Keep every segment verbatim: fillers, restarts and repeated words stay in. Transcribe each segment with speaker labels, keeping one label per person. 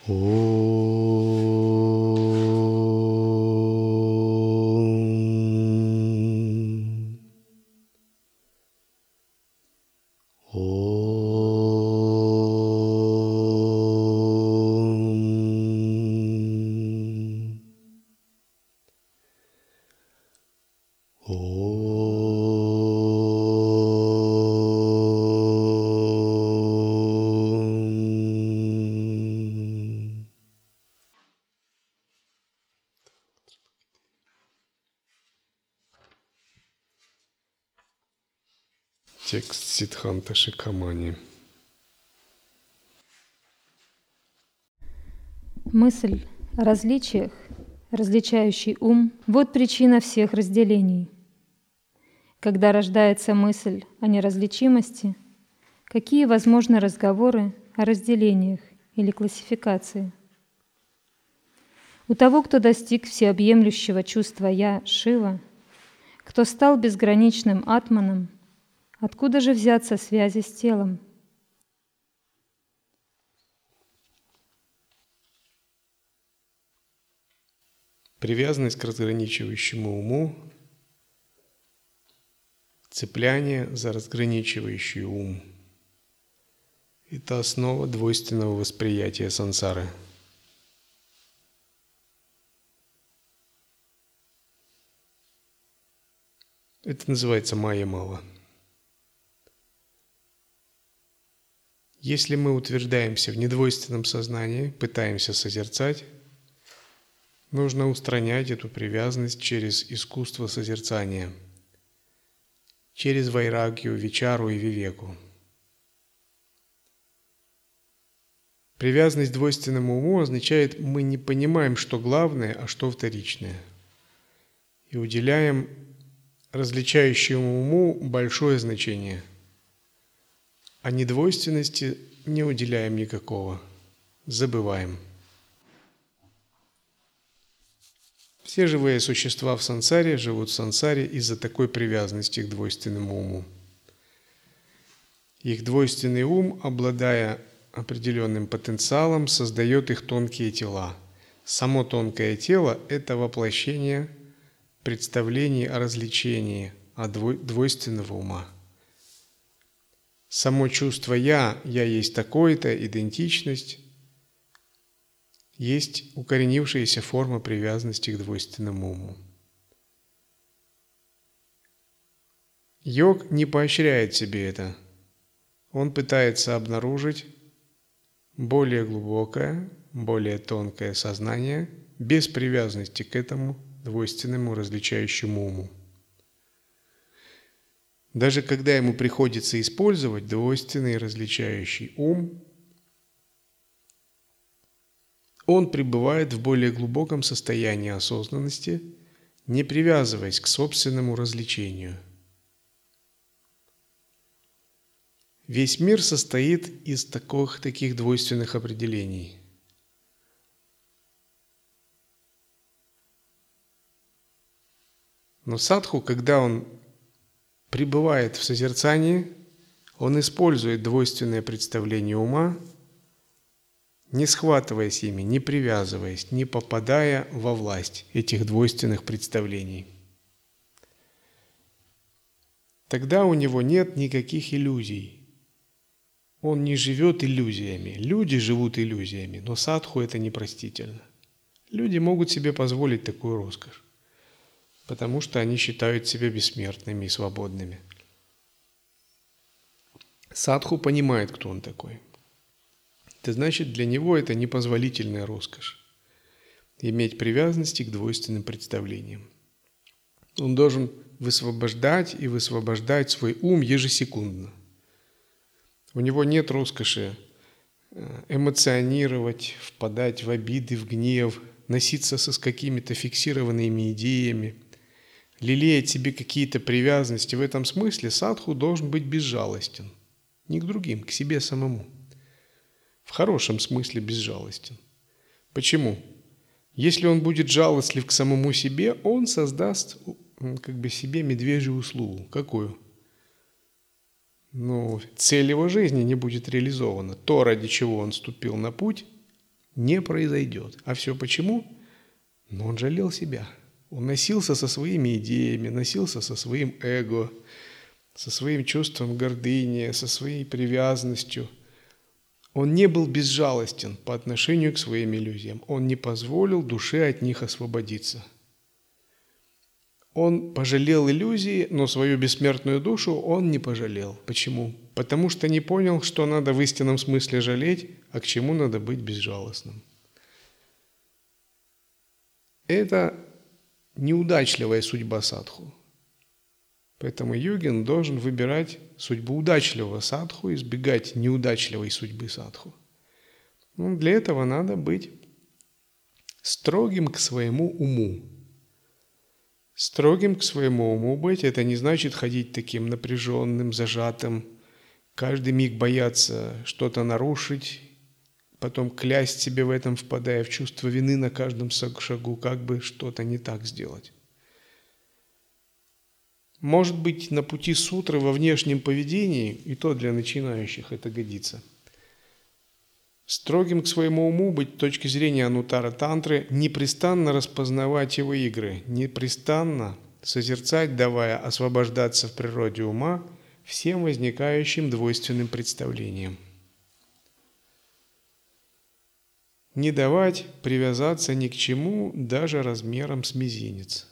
Speaker 1: Текст Сиддханта Шикхамани.
Speaker 2: Мысль о различиях, различающий ум – вот причина всех разделений. Когда рождается мысль о неразличимости, какие возможны разговоры о разделениях или классификации? У того, кто достиг всеобъемлющего чувства «Я» Шива, кто стал безграничным атманом, откуда же взяться связи с телом?
Speaker 1: Привязанность к разграничивающему уму, цепляние за разграничивающий ум – это основа двойственного восприятия сансары. Это называется майя-мала. Если мы утверждаемся в недвойственном сознании, пытаемся созерцать, нужно устранять эту привязанность через искусство созерцания, через вайрагью, вичару и вивеку. Привязанность к двойственному уму означает, мы не понимаем, что главное, а что вторичное, и уделяем различающему уму большое значение, а недвойственности не уделяем никакого, забываем. Все живые существа в сансаре живут в сансаре из-за такой привязанности к двойственному уму. Их двойственный ум, обладая определенным потенциалом, создает их тонкие тела. Само тонкое тело – это воплощение представлений о различении, о двойственного ума. Само чувство «я», «я есть такой-то», идентичность – есть укоренившаяся форма привязанности к двойственному уму. Йог не поощряет себе это. Он пытается обнаружить более глубокое, более тонкое сознание без привязанности к этому двойственному различающему уму. Даже когда ему приходится использовать двойственный различающий ум, он пребывает в более глубоком состоянии осознанности, не привязываясь к собственному развлечению. Весь мир состоит из таких, таких двойственных определений. Но садху, когда он пребывает в созерцании, он использует двойственное представление ума, не схватываясь ими, не привязываясь, не попадая во власть этих двойственных представлений. Тогда у него нет никаких иллюзий. Он не живет иллюзиями. Люди живут иллюзиями, но садху это непростительно. Люди могут себе позволить такую роскошь, потому что они считают себя бессмертными и свободными. Садху понимает, кто он такой. Это значит, для него это непозволительная роскошь – иметь привязанности к двойственным представлениям. Он должен высвобождать и высвобождать свой ум ежесекундно. У него нет роскоши эмоционировать, впадать в обиды, в гнев, носиться с какими-то фиксированными идеями, лелеять себе какие-то привязанности. В этом смысле садху должен быть безжалостен. Не к другим, к себе самому. В хорошем смысле безжалостен. Почему? Если он будет жалостлив к самому себе, он создаст как бы себе медвежью услугу. Какую? Ну, цель его жизни не будет реализована. То, ради чего он ступил на путь, не произойдет. А все почему? Но он жалел себя. Он носился со своими идеями, носился со своим эго, со своим чувством гордыни, со своей привязанностью. Он не был безжалостен по отношению к своим иллюзиям. Он не позволил душе от них освободиться. Он пожалел иллюзии, но свою бессмертную душу он не пожалел. Почему? Потому что не понял, что надо в истинном смысле жалеть, а к чему надо быть безжалостным. Это неудачливая судьба садху. Поэтому йогин должен выбирать судьбу удачливого садху, избегать неудачливой судьбы садху. Ну, для этого надо быть строгим к своему уму. Строгим к своему уму быть – это не значит ходить таким напряженным, зажатым, каждый миг бояться что-то нарушить, потом клясть себе в этом, впадая в чувство вины на каждом шагу, как бы что-то не так сделать. Может быть, на пути сутры во внешнем поведении, и то для начинающих это годится. Строгим к своему уму быть с точки зрения анутара тантры, непрестанно распознавать его игры, непрестанно созерцать, давая освобождаться в природе ума всем возникающим двойственным представлениям. Не давать привязаться ни к чему, даже размером с мизинец.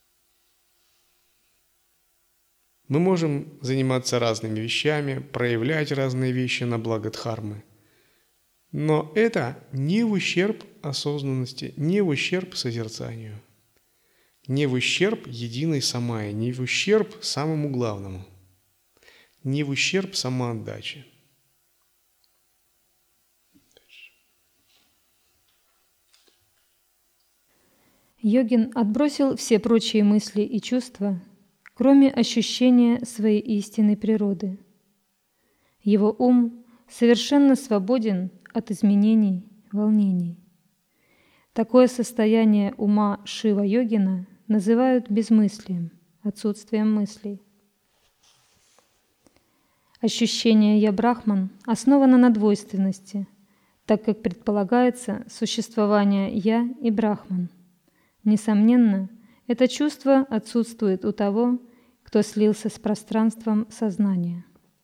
Speaker 1: Мы можем заниматься разными вещами, проявлять разные вещи на благо дхармы. Но это не в ущерб осознанности, не в ущерб созерцанию, не в ущерб единой самайи, не в ущерб самому главному, не в ущерб самоотдаче.
Speaker 2: Йогин отбросил все прочие мысли и чувства, кроме ощущения своей истинной природы. Его ум совершенно свободен от изменений, волнений. Такое состояние ума Шива-йогина называют безмыслием, отсутствием мыслей. Ощущение «я Брахман» основано на двойственности, так как предполагается существование «я» и Брахман. Несомненно, это чувство отсутствует у того, кто слился с пространством сознания.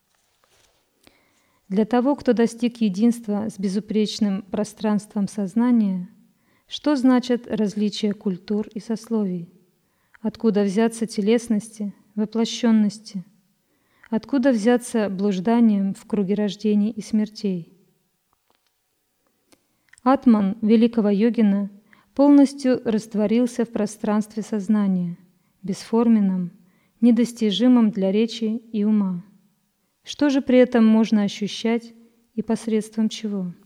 Speaker 2: Для того, кто достиг единства с безупречным пространством сознания, что значит различие культур и сословий? Откуда взяться телесности, воплощенности? Откуда взяться блужданием в круге рождений и смертей? Атман великого йогина полностью растворился в пространстве сознания, бесформенном, недостижимом для речи и ума. Что же при этом можно ощущать и посредством чего?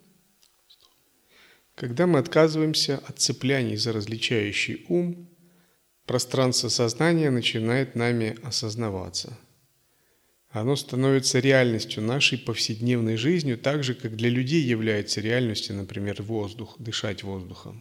Speaker 1: Когда мы отказываемся от цепляний за различающий ум, пространство сознания начинает нами осознаваться. Оно становится реальностью нашей повседневной жизнью, так же, как для людей является реальностью, например, воздух, дышать воздухом.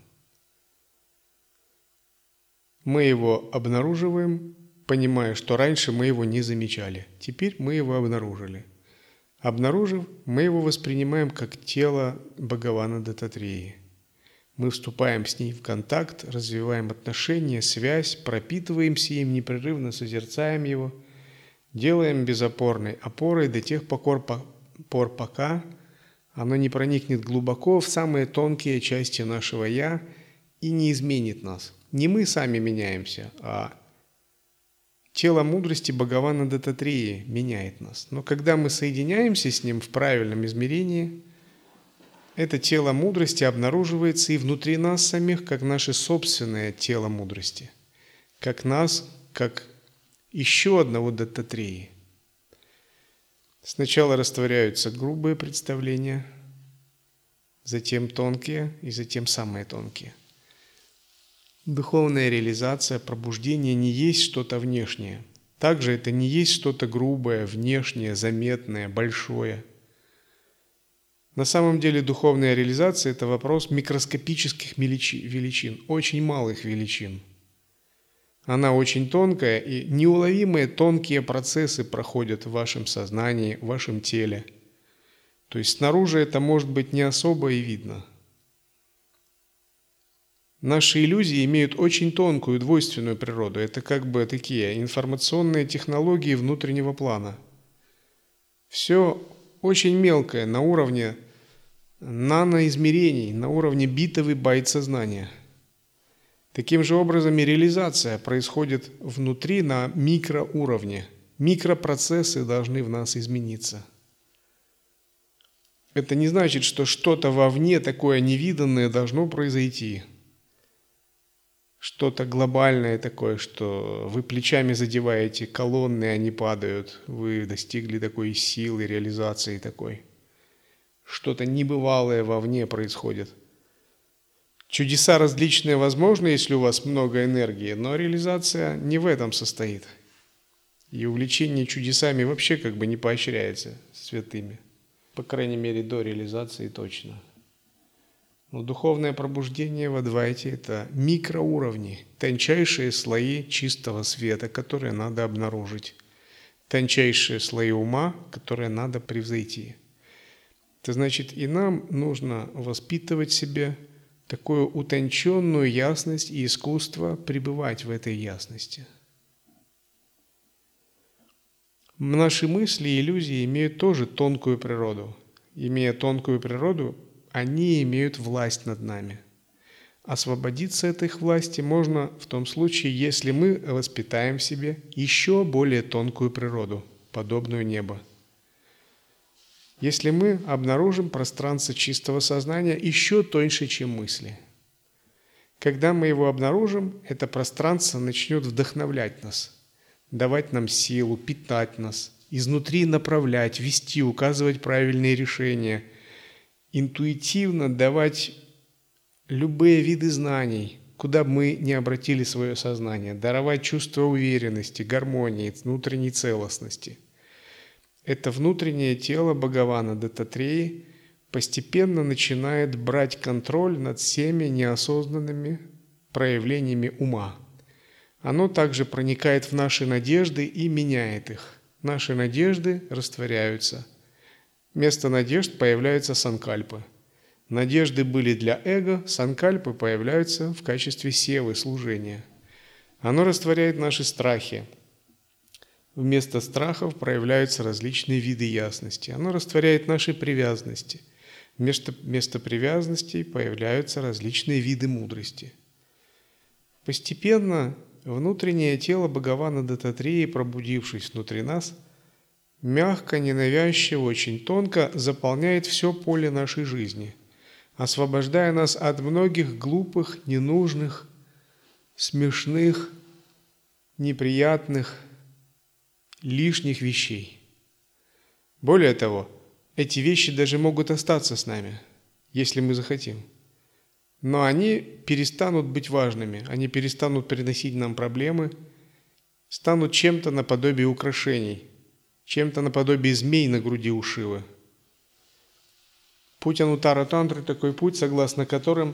Speaker 1: Мы его обнаруживаем, понимая, что раньше мы его не замечали. Теперь мы его обнаружили. Обнаружив, мы его воспринимаем как тело Бхагавана Даттатреи. Мы вступаем с ней в контакт, развиваем отношения, связь, пропитываемся им, непрерывно созерцаем его, делаем безопорной опорой до тех пор, пока оно не проникнет глубоко в самые тонкие части нашего «я» и не изменит нас. Не мы сами меняемся, а тело мудрости Бхагавана Даттатреи меняет нас. Но когда мы соединяемся с ним в правильном измерении, это тело мудрости обнаруживается и внутри нас самих, как наше собственное тело мудрости, как нас, как еще одного Даттатреи. Сначала растворяются грубые представления, затем тонкие и затем самые тонкие. Духовная реализация, пробуждение не есть что-то внешнее. Также это не есть что-то грубое, внешнее, заметное, большое. На самом деле духовная реализация – это вопрос микроскопических величин, очень малых величин. Она очень тонкая, и неуловимые тонкие процессы проходят в вашем сознании, в вашем теле. То есть снаружи это может быть не особо и видно. Наши иллюзии имеют очень тонкую, двойственную природу. Это как бы такие информационные технологии внутреннего плана. Все очень мелкое, на уровне наноизмерений, на уровне битовый байт сознания. Таким же образом и реализация происходит внутри на микроуровне. Микропроцессы должны в нас измениться. Это не значит, что что-то вовне такое невиданное должно произойти. Что-то глобальное такое, что вы плечами задеваете колонны, они падают. Вы достигли такой силы, реализации такой. Что-то небывалое вовне происходит. Чудеса различные возможны, если у вас много энергии, но реализация не в этом состоит. И увлечение чудесами вообще как бы не поощряется святыми. По крайней мере, до реализации точно. Но духовное пробуждение в Адвайте – это микроуровни, тончайшие слои чистого света, которые надо обнаружить, тончайшие слои ума, которые надо превзойти. Это значит, и нам нужно воспитывать в себе такую утонченную ясность и искусство пребывать в этой ясности. Наши мысли и иллюзии имеют тоже тонкую природу. Имея тонкую природу, они имеют власть над нами. Освободиться от их власти можно в том случае, если мы воспитаем в себе еще более тонкую природу, подобную небу. Если мы обнаружим пространство чистого сознания еще тоньше, чем мысли. Когда мы его обнаружим, это пространство начнет вдохновлять нас, давать нам силу, питать нас, изнутри направлять, вести, указывать правильные решения, интуитивно давать любые виды знаний, куда бы мы ни обратили свое сознание, даровать чувство уверенности, гармонии, внутренней целостности. Это внутреннее тело Бхагавана Даттатреи постепенно начинает брать контроль над всеми неосознанными проявлениями ума. Оно также проникает в наши надежды и меняет их. Наши надежды растворяются. Вместо надежд появляются санкальпы. Надежды были для эго, санкальпы появляются в качестве севы, служения. Оно растворяет наши страхи. Вместо страхов проявляются различные виды ясности. Оно растворяет наши привязанности. Вместо, вместо привязанностей появляются различные виды мудрости. Постепенно внутреннее тело Бхагавана Даттатреи, пробудившись внутри нас, мягко, ненавязчиво, очень тонко заполняет все поле нашей жизни, освобождая нас от многих глупых, ненужных, смешных, неприятных, лишних вещей. Более того, эти вещи даже могут остаться с нами, если мы захотим. Но они перестанут быть важными, они перестанут приносить нам проблемы, станут чем-то наподобие украшений, чем-то наподобие змей на груди у Шивы. Путь Ануттара Тантры – такой путь, согласно которым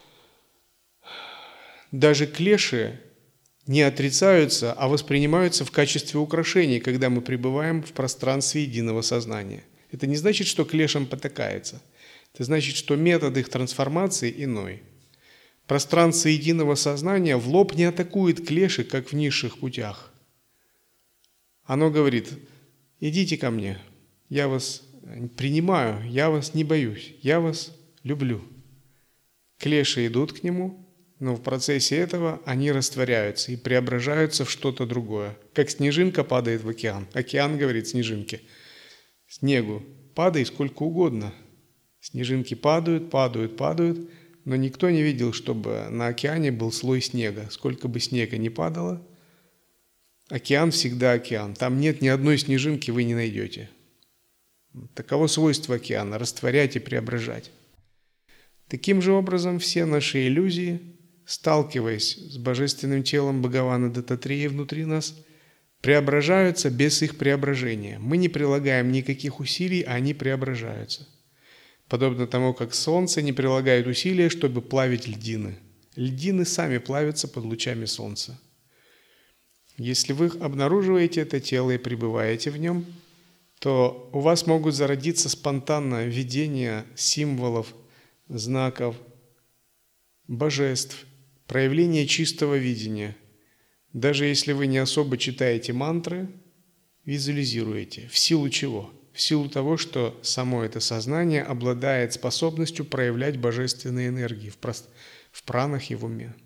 Speaker 1: даже клеши не отрицаются, а воспринимаются в качестве украшений, когда мы пребываем в пространстве единого сознания. Это не значит, что клешам потакается. Это значит, что метод их трансформации иной. Пространство единого сознания в лоб не атакует клеши, как в низших путях. Оно говорит: идите ко мне, я вас принимаю, я вас не боюсь, я вас люблю. Клеши идут к нему, но в процессе этого они растворяются и преображаются в что-то другое. Как снежинка падает в океан. Океан говорит снежинке: снегу, падай сколько угодно. Снежинки падают, падают, падают, но никто не видел, чтобы на океане был слой снега. Сколько бы снега ни падало, океан всегда океан. Там нет ни одной снежинки, вы не найдете. Таково свойство океана – растворять и преображать. Таким же образом все наши иллюзии, сталкиваясь с божественным телом Бхагавана Даттатреи внутри нас, преображаются без их преображения. Мы не прилагаем никаких усилий, а они преображаются. Подобно тому, как солнце не прилагает усилия, чтобы плавить льдины. Льдины сами плавятся под лучами солнца. Если вы обнаруживаете это тело и пребываете в нем, то у вас могут зародиться спонтанно видения символов, знаков, божеств проявление чистого видения. Даже если вы не особо читаете мантры, визуализируете. В силу чего? В силу того, что само это сознание обладает способностью проявлять божественные энергии в, прост... в пранах и в уме.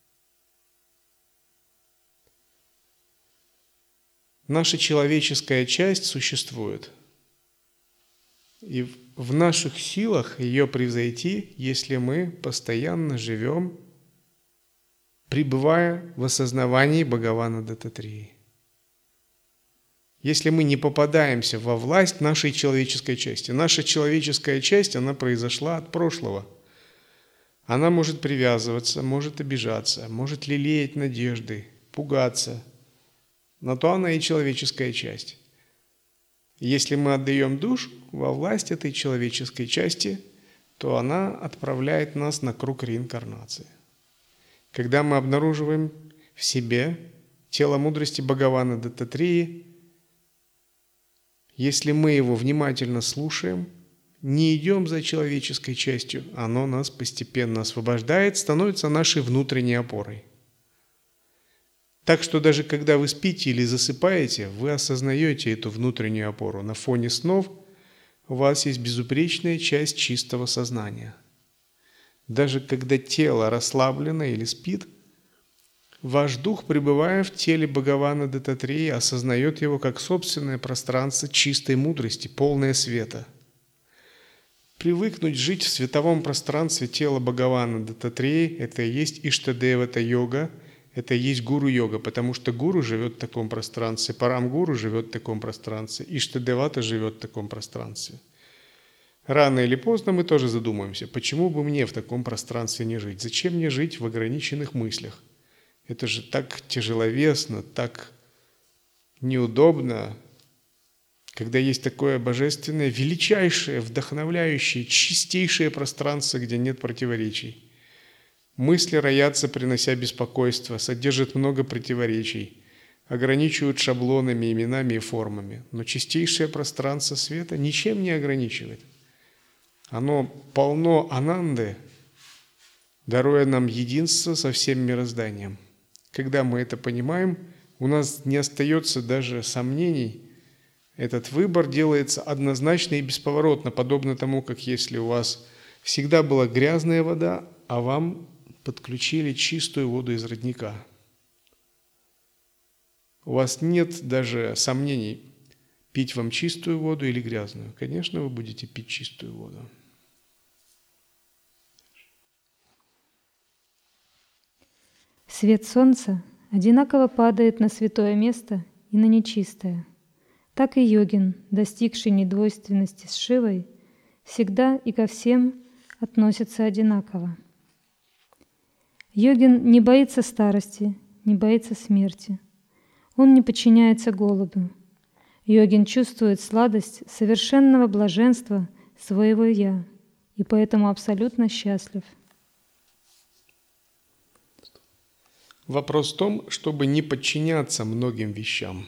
Speaker 1: Наша человеческая часть существует. И в наших силах ее превзойти, если мы постоянно живем, пребывая в осознавании Бхагавана Даттатрии. Если мы не попадаемся во власть нашей человеческой части. Наша человеческая часть, она произошла от прошлого. Она может привязываться, может обижаться, может лелеять надежды, пугаться. Но то она и человеческая часть. Если мы отдаем душу во власть этой человеческой части, то она отправляет нас на круг реинкарнации. Когда мы обнаруживаем в себе тело мудрости Бхагавана Даттатрии, если мы его внимательно слушаем, не идем за человеческой частью, оно нас постепенно освобождает, становится нашей внутренней опорой. Так что даже когда вы спите или засыпаете, вы осознаете эту внутреннюю опору. На фоне снов у вас есть безупречная часть чистого сознания. Даже когда тело расслаблено или спит, ваш дух, пребывая в теле Бхагавана Даттатрии, осознает его как собственное пространство чистой мудрости, полное света. Привыкнуть жить в световом пространстве тела Бхагавана Даттатрии – это и есть Иштадевата-йога, это и есть гуру-йога, потому что гуру живет в таком пространстве, Парам-гуру живет в таком пространстве, Иштадевата живет в таком пространстве. Рано или поздно мы тоже задумаемся, почему бы мне в таком пространстве не жить? Зачем мне жить в ограниченных мыслях? Это же так тяжеловесно, так неудобно, когда есть такое божественное, величайшее, вдохновляющее, чистейшее пространство, где нет противоречий. Мысли роятся, принося беспокойство, содержат много противоречий, ограничивают шаблонами, именами и формами. Но чистейшее пространство света ничем не ограничивает. Оно полно ананды, даруя нам единство со всем мирозданием. Когда мы это понимаем, у нас не остается даже сомнений. Этот выбор делается однозначно и бесповоротно, подобно тому, как если у вас всегда была грязная вода, а вам подключили чистую воду из родника. У вас нет даже сомнений, пить вам чистую воду или грязную. Конечно, вы будете пить чистую воду.
Speaker 2: Свет солнца одинаково падает на святое место и на нечистое. Так и йогин, достигший недвойственности с Шивой, всегда и ко всем относится одинаково. Йогин не боится старости, не боится смерти. Он не подчиняется голоду. Йогин чувствует сладость совершенного блаженства своего «я» и поэтому абсолютно счастлив.
Speaker 1: Вопрос в том, чтобы не подчиняться многим вещам.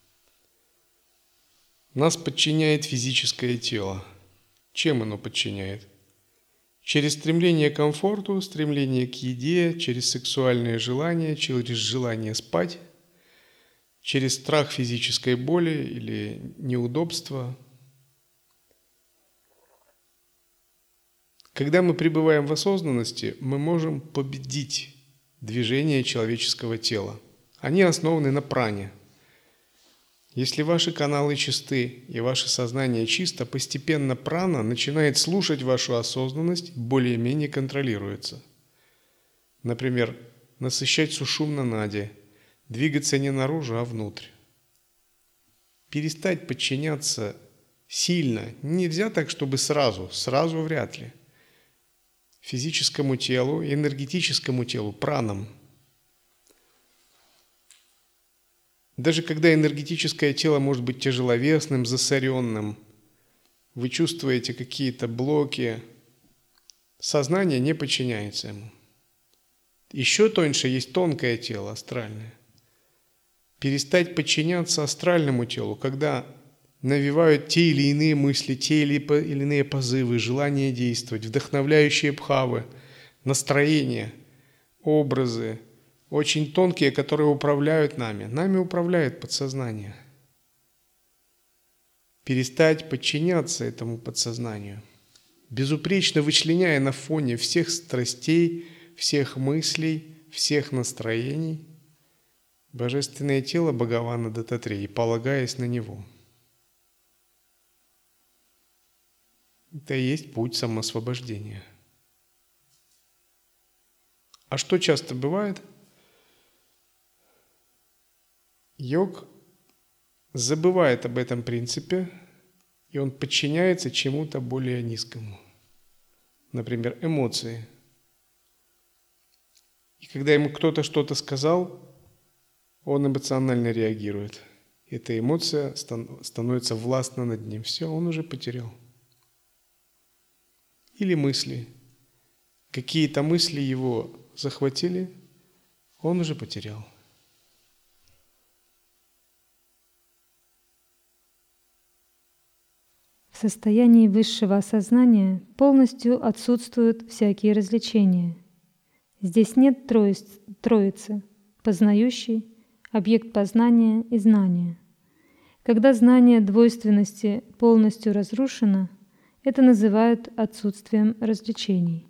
Speaker 1: Нас подчиняет физическое тело. Чем оно подчиняет? Через стремление к комфорту, стремление к еде, через сексуальные желания, через желание спать, через страх физической боли или неудобства. Когда мы пребываем в осознанности, мы можем победить движение человеческого тела. Они основаны на пране. Если ваши каналы чисты и ваше сознание чисто, постепенно прана начинает слушать вашу осознанность, более-менее контролируется. Например, насыщать сушумна нади, двигаться не наружу, а внутрь. Перестать подчиняться сильно нельзя так, чтобы сразу, сразу вряд ли. Физическому телу, энергетическому телу, пранам. Даже когда энергетическое тело может быть тяжеловесным, засоренным, вы чувствуете какие-то блоки, сознание не подчиняется ему. Еще тоньше есть тонкое тело, астральное. Перестать подчиняться астральному телу, когда навевают те или иные мысли, те или иные позывы, желание действовать, вдохновляющие бхавы, настроение. образы, очень тонкие, которые управляют нами. Нами управляет подсознание. Перестать подчиняться этому подсознанию, безупречно вычленяя на фоне всех страстей, всех мыслей, всех настроений божественное тело Бхагавана Даттатрея, полагаясь на него. Это и есть путь самоосвобождения. А что часто бывает? Йог забывает об этом принципе, и он подчиняется чему-то более низкому. Например, эмоции. И когда ему кто-то что-то сказал, он эмоционально реагирует. Эта эмоция становится властна над ним. Все, он уже потерял. Или мысли. Какие-то мысли его захватили, он уже потерял.
Speaker 2: В состоянии высшего осознания полностью отсутствуют всякие развлечения. Здесь нет троиц, троицы – познающий, объект познания и знания. Когда знание двойственности полностью разрушено, это называют отсутствием развлечений.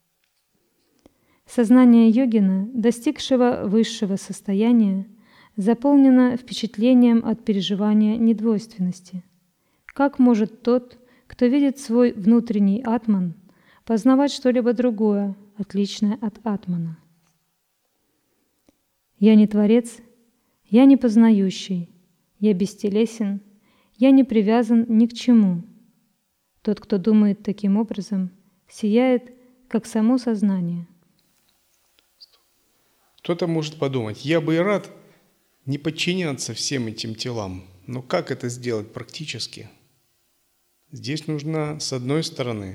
Speaker 2: Сознание йогина, достигшего высшего состояния, заполнено впечатлением от переживания недвойственности. Как может тот, кто видит свой внутренний атман, познавать что-либо другое, отличное от атмана? Я не творец, я не познающий, я бестелесен, я не привязан ни к чему. Тот, кто думает таким образом, сияет, как само сознание.
Speaker 1: Кто-то может подумать, я бы и рад не подчиняться всем этим телам, но как это сделать практически? Здесь нужна, с одной стороны,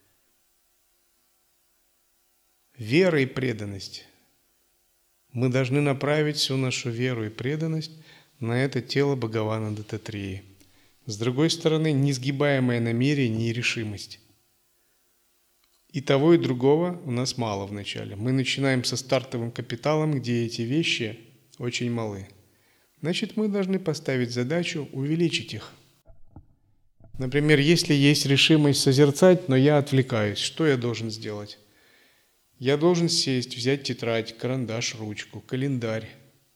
Speaker 1: вера и преданность. Мы должны направить всю нашу веру и преданность на это тело Бхагавана Даттатреи. С другой стороны, несгибаемое намерение и решимость. И того, и другого у нас мало вначале. Мы начинаем со стартовым капиталом, где эти вещи очень малы. Значит, мы должны поставить задачу увеличить их. Например, если есть решимость созерцать, но я отвлекаюсь, что я должен сделать? Я должен сесть, взять тетрадь, карандаш, ручку, календарь,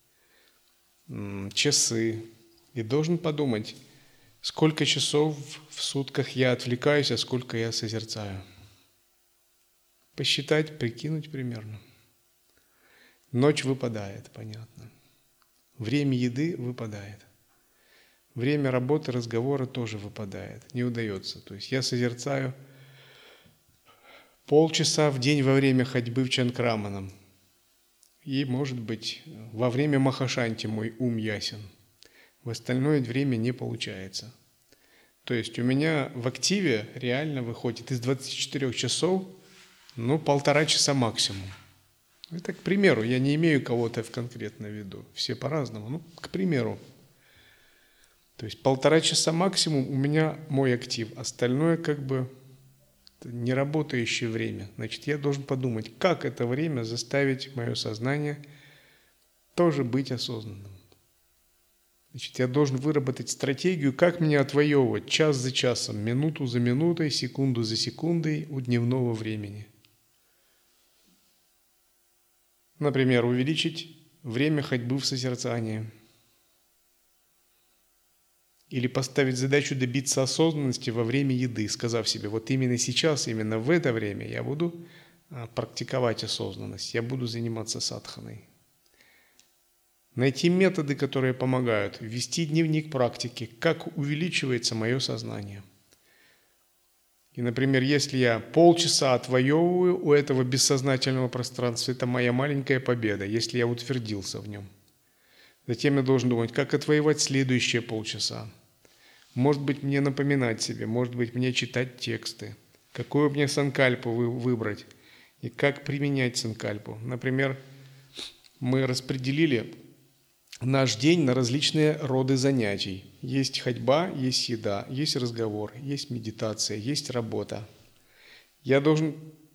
Speaker 1: часы и должен подумать, сколько часов в сутках я отвлекаюсь, а сколько я созерцаю. Посчитать, прикинуть примерно. Ночь выпадает, понятно. Время еды выпадает. Время работы, разговора тоже выпадает, не удается. То есть я созерцаю полчаса в день во время ходьбы в Чанкраманам. И, может быть, во время Махашанти мой ум ясен. В остальное время не получается. То есть у меня в активе реально выходит из двадцати четырёх часов, ну, полтора часа максимум. Это к примеру, я не имею кого-то в конкретно в виду. Все по-разному, ну, к примеру. То есть полтора часа максимум у меня мой актив, остальное как бы неработающее время. Значит, я должен подумать, как это время заставить мое сознание тоже быть осознанным. Значит, я должен выработать стратегию, как мне отвоевывать час за часом, минуту за минутой, секунду за секундой у дневного времени. Например, увеличить время ходьбы в созерцании. Или поставить задачу добиться осознанности во время еды, сказав себе, вот именно сейчас, именно в это время я буду практиковать осознанность, я буду заниматься садханой. Найти методы, которые помогают, вести дневник практики, как увеличивается мое сознание. И, например, если я полчаса отвоевываю у этого бессознательного пространства, это моя маленькая победа, если я утвердился в нем. Затем я должен думать, как отвоевать следующие полчаса. Может быть, мне напоминать себе, может быть, мне читать тексты, какую мне санкальпу выбрать и как применять санкальпу. Например, мы распределили наш день на различные роды занятий. Есть ходьба, есть еда, есть разговор, есть медитация, есть работа. Я должен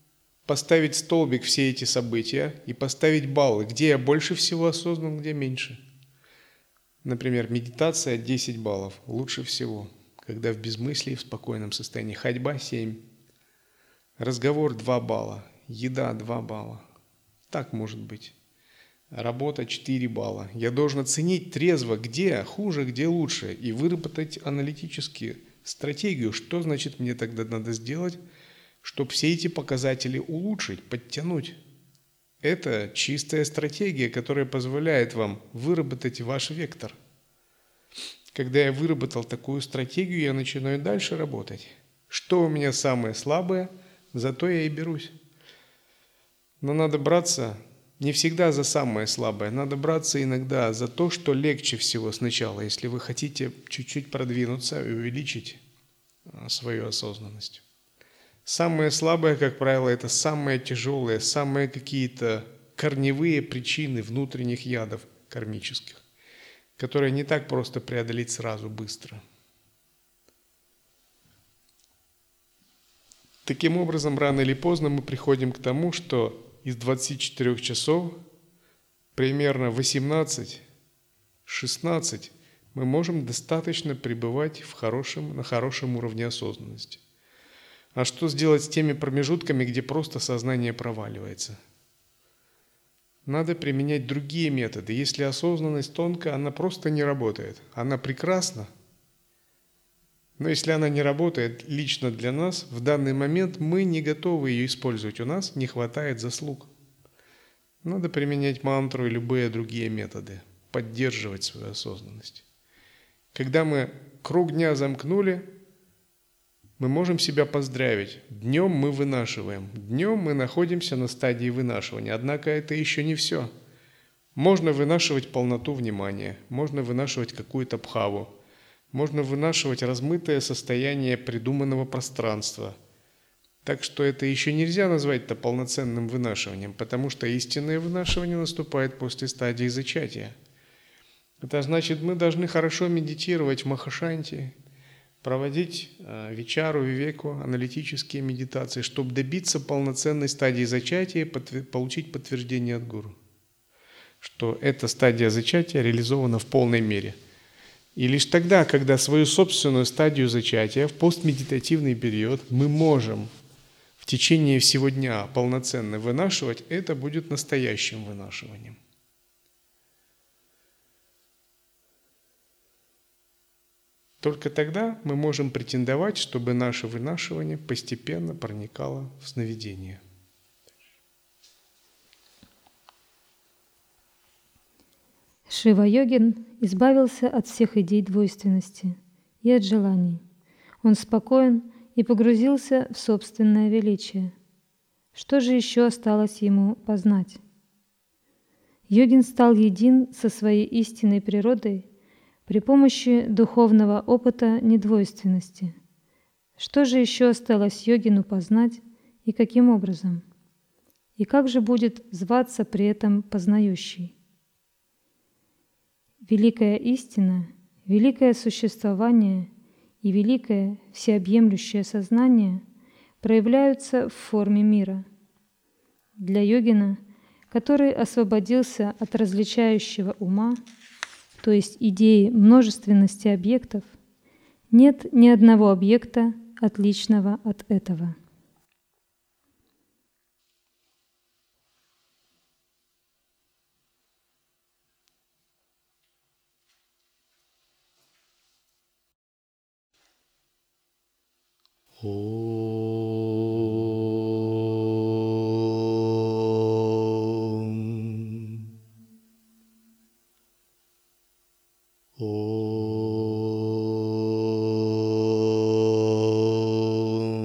Speaker 1: поставить столбик все эти события и поставить баллы, где я больше всего осознан, где меньше. Например, медитация десять баллов, лучше всего, когда в безмыслии, в спокойном состоянии. Ходьба семь, разговор два балла, еда два балла. Так может быть. Работа четыре балла. Я должен оценить трезво, где хуже, где лучше, и выработать аналитически стратегию, что значит мне тогда надо сделать, чтобы все эти показатели улучшить, подтянуть. Это чистая стратегия, которая позволяет вам выработать ваш вектор. Когда я выработал такую стратегию, я начинаю дальше работать. Что у меня самое слабое, зато я и берусь. Но надо браться не всегда за самое слабое, надо браться иногда за то, что легче всего сначала, если вы хотите чуть-чуть продвинуться и увеличить свою осознанность. Самое слабое, как правило, это самые тяжелые, самые какие-то корневые причины внутренних ядов кармических, которые не так просто преодолеть сразу, быстро. Таким образом, рано или поздно мы приходим к тому, что из двадцати четырёх часов примерно восемнадцать-шестнадцать мы можем достаточно пребывать в хорошем, на хорошем уровне осознанности. А что сделать с теми промежутками, где просто сознание проваливается? Надо применять другие методы. Если осознанность тонкая, она просто не работает. Она прекрасна, но если она не работает лично для нас, в данный момент мы не готовы ее использовать. У нас не хватает заслуг. Надо применять мантру и любые другие методы, поддерживать свою осознанность. Когда мы круг дня замкнули, мы можем себя поздравить. Днем мы вынашиваем. Днем мы находимся на стадии вынашивания. Однако это еще не все. Можно вынашивать полноту внимания, можно вынашивать какую-то бхаву, можно вынашивать размытое состояние придуманного пространства. Так что это еще нельзя назвать-то полноценным вынашиванием, потому что истинное вынашивание наступает после стадии зачатия. Это значит, мы должны хорошо медитировать в Махашанти, проводить вичару, вивеку, аналитические медитации, чтобы добиться полноценной стадии зачатия и получить подтверждение от гуру, что эта стадия зачатия реализована в полной мере. И лишь тогда, когда свою собственную стадию зачатия в постмедитативный период мы можем в течение всего дня полноценно вынашивать, это будет настоящим вынашиванием. Только тогда мы можем претендовать, чтобы наше вынашивание постепенно проникало в сновидение.
Speaker 2: Шива-йогин избавился от всех идей двойственности и от желаний. Он спокоен и погрузился в собственное величие. Что же еще осталось ему познать? Йогин стал един со своей истинной природой при помощи духовного опыта недвойственности. Что же еще осталось йогину познать и каким образом? И как же будет зваться при этом познающий? Великая истина, великое существование и великое всеобъемлющее сознание проявляются в форме мира. Для йогина, который освободился от различающего ума, то есть идеи множественности объектов, нет ни одного объекта, отличного от этого.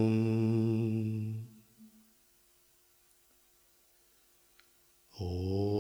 Speaker 1: Om